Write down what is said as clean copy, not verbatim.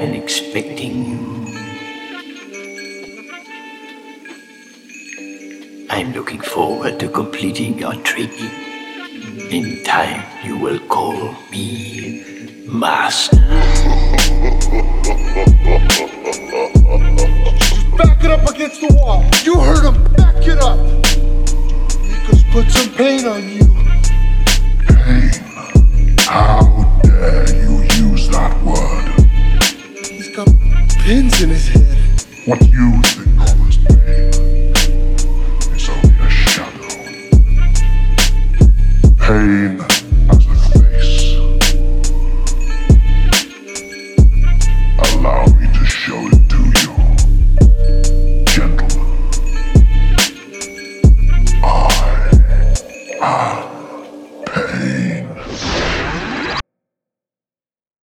been expecting you. I'm looking forward to completing your training. In time, you will call me Master. Back it up against the wall. You heard him. Back it up. Nico's put some pain on you. Pain? How dare you use that word? He's got pins in his head. What you think